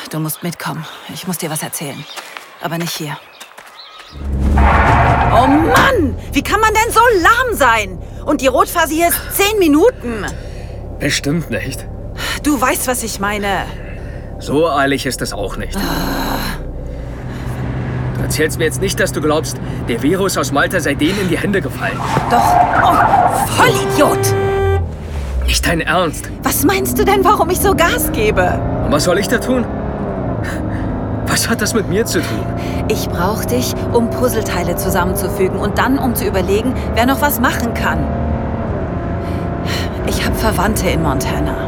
Du musst mitkommen. Ich muss dir was erzählen. Aber nicht hier. Oh Mann! Wie kann man denn so lahm sein? Und die Rotphase hier ist 10 Minuten. Bestimmt nicht. Du weißt, was ich meine. So eilig ist es auch nicht. Du erzählst mir jetzt nicht, dass du glaubst, der Virus aus Malta sei denen in die Hände gefallen. Doch. Oh, Vollidiot! Nicht dein Ernst. Was meinst du denn, warum ich so Gas gebe? Und was soll ich da tun? Was hat das mit mir zu tun? Ich brauche dich, um Puzzleteile zusammenzufügen und dann, um zu überlegen, wer noch was machen kann. Ich habe Verwandte in Montana.